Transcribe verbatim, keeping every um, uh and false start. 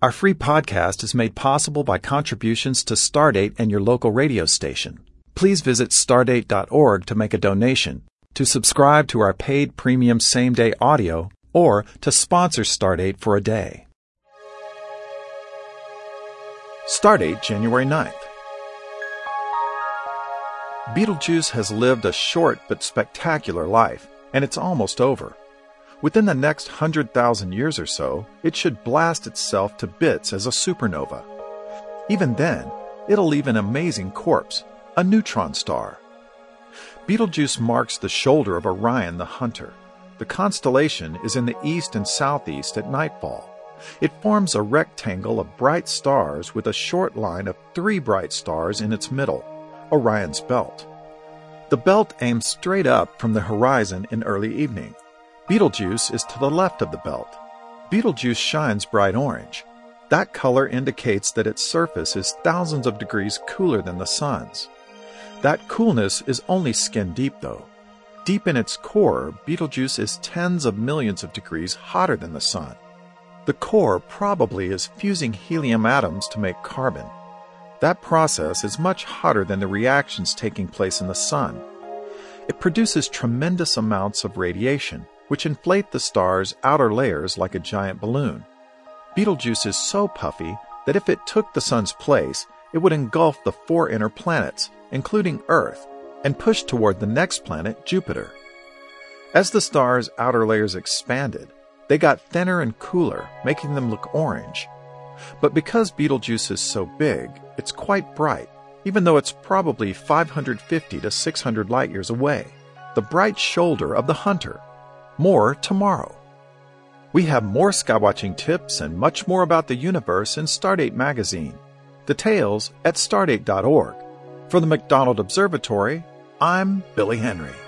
Our free podcast is made possible by contributions to Stardate and your local radio station. Please visit stardate dot org to make a donation, to subscribe to our paid premium same-day audio, or to sponsor Stardate for a day. Stardate, January ninth. Betelgeuse has lived a short but spectacular life, and it's almost over. Within the next one hundred thousand years or so, it should blast itself to bits as a supernova. Even then, it'll leave an amazing corpse, a neutron star. Betelgeuse marks the shoulder of Orion the Hunter. The constellation is in the east and southeast at nightfall. It forms a rectangle of bright stars with a short line of three bright stars in its middle, Orion's belt. The belt aims straight up from the horizon in early evening. Betelgeuse is to the left of the belt. Betelgeuse shines bright orange. That color indicates that its surface is thousands of degrees cooler than the sun's. That coolness is only skin deep, though. Deep in its core, Betelgeuse is tens of millions of degrees hotter than the sun. The core probably is fusing helium atoms to make carbon. That process is much hotter than the reactions taking place in the sun. It produces tremendous amounts of radiation, which inflate the star's outer layers like a giant balloon. Betelgeuse is so puffy that if it took the sun's place, it would engulf the four inner planets, including Earth, and push toward the next planet, Jupiter. As the star's outer layers expanded, they got thinner and cooler, making them look orange. But because Betelgeuse is so big, it's quite bright, even though it's probably five hundred fifty to six hundred light-years away. The bright shoulder of the Hunter. More tomorrow. We have more skywatching tips and much more about the universe in Stardate magazine. Details at stardate dot org. For the McDonald Observatory, I'm Billy Henry.